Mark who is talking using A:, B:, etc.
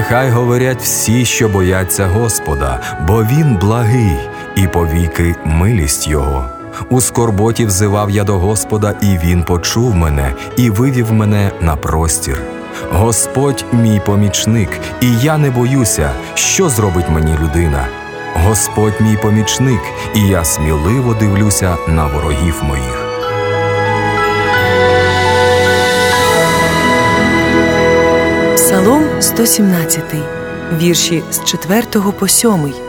A: Нехай говорять всі, що бояться Господа, бо Він благий, і повіки милість Його. У скорботі взивав я до Господа, і Він почув мене, і вивів мене на простір. Господь мій помічник, і я не боюся, що зробить мені людина. Господь мій помічник, і я сміливо дивлюся на ворогів моїх.
B: Псалом 117, вірші з 4 по 7.